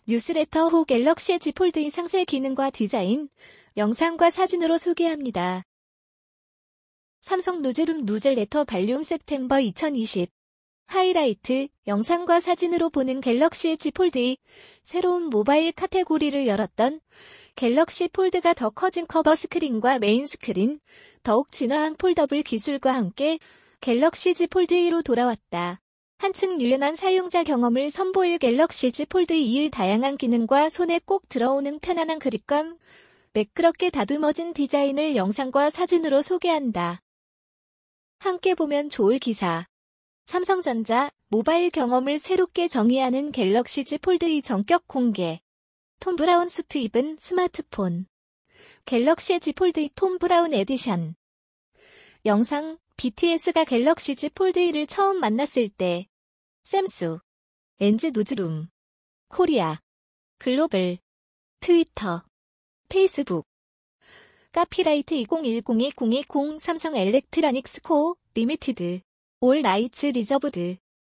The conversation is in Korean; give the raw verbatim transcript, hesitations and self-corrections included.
뉴스레터 호 갤럭시 Z 폴드의 상세 기능과 디자인, 영상과 사진으로 소개합니다. 삼성 누즈룸 뉴즈레터 발륨 셉템버 이천이십 하이라이트, 영상과 사진으로 보는 갤럭시 Z 폴드의 새로운 모바일 카테고리를 열었던 갤럭시 폴드가 더 커진 커버 스크린과 메인 스크린, 더욱 진화한 폴더블 기술과 함께 갤럭시 Z 폴드 이로 돌아왔다. 한층 유연한 사용자 경험을 선보일 갤럭시 Z 폴드 이의 다양한 기능과 손에 꼭 들어오는 편안한 그립감, 매끄럽게 다듬어진 디자인을 영상과 사진으로 소개한다. 함께 보면 좋을 기사. 삼성전자, 모바일 경험을 새롭게 정의하는 갤럭시 Z 폴드의 전격 공개. 톰 브라운 수트 입은 스마트폰. 갤럭시 Z 폴드의 톰 브라운 에디션. 영상, 비티에스가 갤럭시 Z 폴드 이를 처음 만났을 때 샘수, 엔지 누즈룸, 코리아, 글로벌, 트위터, 페이스북, 카피라이트 이천십이 공이공 삼성 엘렉트로닉스 코 리미티드, 올 라이츠 리저브드.